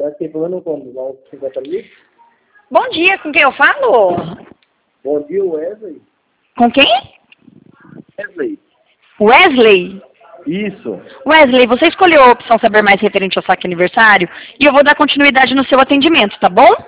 Era que plano como? Lá 50 mil? Bom dia, com quem eu falo? Bom dia, Wesley. Com quem? Wesley. Wesley? Isso. Wesley, você escolheu a opção Saber Mais referente ao saque aniversário e eu vou dar continuidade no seu atendimento, tá bom?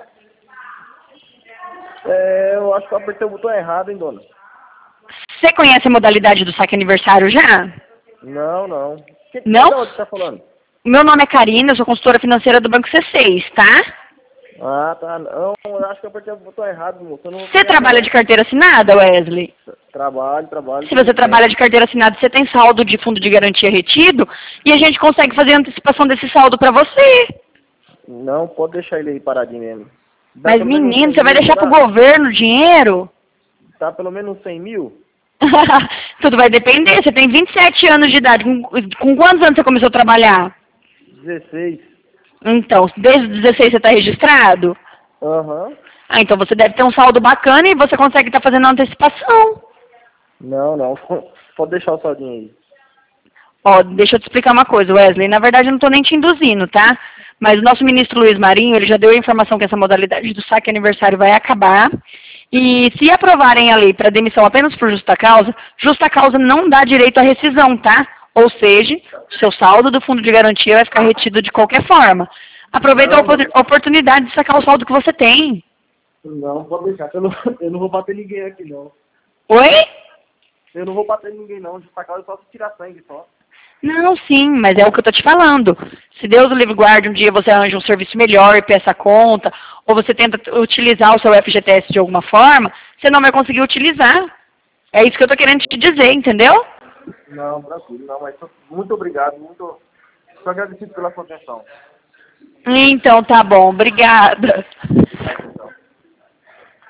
Eu acho que eu apertei o botão errado, hein, dona? Você conhece a modalidade do saque aniversário já? Não, não. Não? De onde você tá falando? Meu nome é Karina, eu sou consultora financeira do Banco C6, tá? Ah, tá. Não, eu acho que eu apertei o botão errado, moço. Eu não vou Você pegar, trabalha não. de carteira assinada, Wesley? Trabalho. Se você trabalha de carteira assinada, você tem saldo de fundo de garantia retido e a gente consegue fazer a antecipação desse saldo pra você. Não, pode deixar ele aí paradinho mesmo. Dá Mas, pelo menos uns menino, 100 você vai mil, deixar pro será? governo dinheiro? Tá pelo menos uns 100 mil? Tudo vai depender. Você tem 27 anos de idade. Com quantos anos você começou a trabalhar? 16. Então, desde os 16 você está registrado? Aham. Ah, então você deve ter um saldo bacana e você consegue estar fazendo a antecipação. Não. Pode deixar o saldinho aí. Ó, deixa eu te explicar uma coisa, Wesley. Na verdade, eu não estou nem te induzindo, tá? Mas o nosso ministro Luiz Marinho, ele já deu a informação que essa modalidade do saque aniversário vai acabar. E se aprovarem a lei para demissão apenas por justa causa não dá direito à rescisão, tá? Ou seja, o seu saldo do fundo de garantia vai ficar retido de qualquer forma. Aproveita a Não. oportunidade de sacar o saldo que você tem. Não, pode deixar. Eu não vou bater ninguém aqui, não. Oi? Eu não vou bater ninguém, não. De sacar eu só se tirar sangue, só. Não, sim, mas é o que eu tô te falando. Se Deus o livre guarde, um dia você arranja um serviço melhor e peça a conta, ou você tenta utilizar o seu FGTS de alguma forma, você não vai conseguir utilizar. É isso que eu tô querendo te dizer, entendeu? Não, tranquilo. Não, mas muito obrigado. Só agradecido pela sua atenção. Então tá bom, obrigada.